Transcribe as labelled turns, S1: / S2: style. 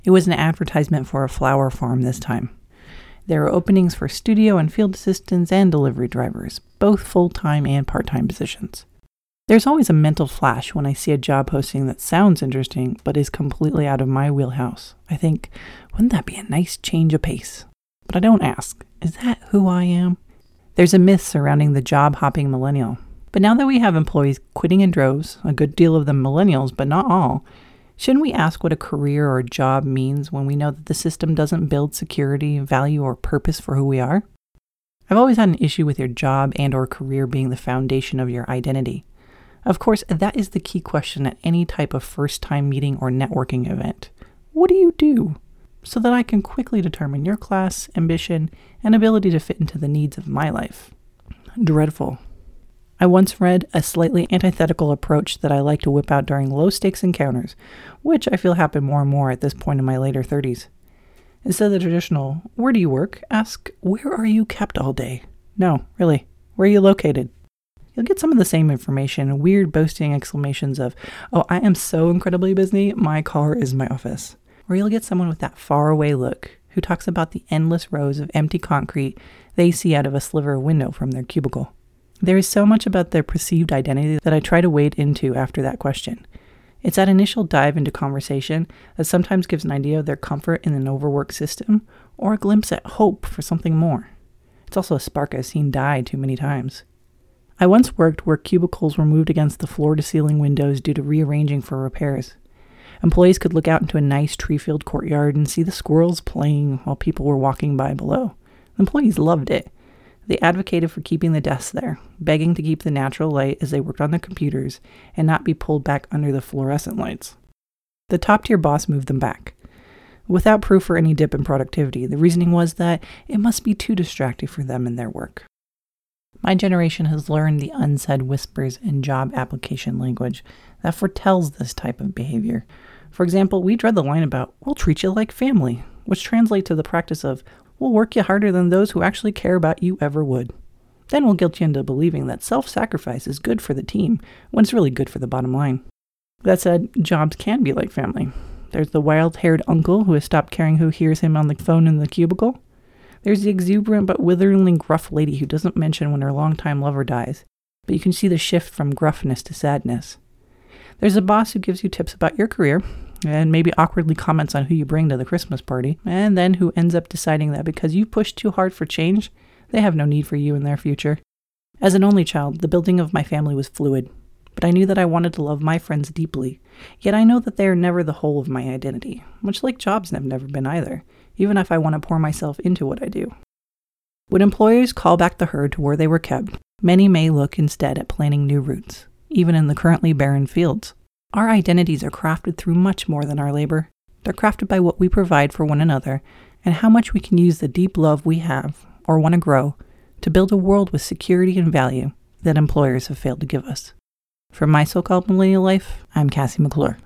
S1: It was an advertisement for a flower farm this time. There are openings for studio and field assistants and delivery drivers, both full-time and part-time positions. There's always a mental flash when I see a job posting that sounds interesting but is completely out of my wheelhouse. I think, wouldn't that be a nice change of pace? But I don't ask, is that who I am? There's a myth surrounding the job-hopping millennial. But now that we have employees quitting in droves, a good deal of them millennials, but not all, shouldn't we ask what a career or job means when we know that the system doesn't build security, value, or purpose for who we are? I've always had an issue with your job and or career being the foundation of your identity. Of course, that is the key question at any type of first-time meeting or networking event. What do you do? So that I can quickly determine your class, ambition, and ability to fit into the needs of my life. Dreadful. I once read a slightly antithetical approach that I like to whip out during low-stakes encounters, which I feel happen more and more at this point in my later 30s. Instead of the traditional, where do you work? Ask, where are you kept all day? No, really, where are you located? You'll get some of the same information, weird boasting exclamations of, oh, I am so incredibly busy, my car is my office. Or you'll get someone with that faraway look who talks about the endless rows of empty concrete they see out of a sliver of window from their cubicle. There is so much about their perceived identity that I try to wade into after that question. It's that initial dive into conversation that sometimes gives an idea of their comfort in an overworked system or a glimpse at hope for something more. It's also a spark I've seen die too many times. I once worked where cubicles were moved against the floor-to-ceiling windows due to rearranging for repairs. Employees could look out into a nice tree-filled courtyard and see the squirrels playing while people were walking by below. Employees loved it. They advocated for keeping the desks there, begging to keep the natural light as they worked on their computers and not be pulled back under the fluorescent lights. The top-tier boss moved them back. Without proof for any dip in productivity, the reasoning was that it must be too distracting for them in their work. My generation has learned the unsaid whispers in job application language that foretells this type of behavior. For example, we dread the line about, we'll treat you like family, which translates to the practice of, we'll work you harder than those who actually care about you ever would. Then we'll guilt you into believing that self-sacrifice is good for the team when it's really good for the bottom line. That said, jobs can be like family. There's the wild-haired uncle who has stopped caring who hears him on the phone in the cubicle. There's the exuberant but witheringly gruff lady who doesn't mention when her longtime lover dies, but you can see the shift from gruffness to sadness. There's a boss who gives you tips about your career, and maybe awkwardly comments on who you bring to the Christmas party, and then who ends up deciding that because you pushed too hard for change, they have no need for you in their future. As an only child, the building of my family was fluid, but I knew that I wanted to love my friends deeply, yet I know that they are never the whole of my identity, much like jobs have never been either, even if I want to pour myself into what I do. When employers call back the herd to where they were kept, many may look instead at planting new routes, even in the currently barren fields. Our identities are crafted through much more than our labor. They're crafted by what we provide for one another and how much we can use the deep love we have, or want to grow, to build a world with security and value that employers have failed to give us. From my so-called millennial life, I'm Cassie McClure.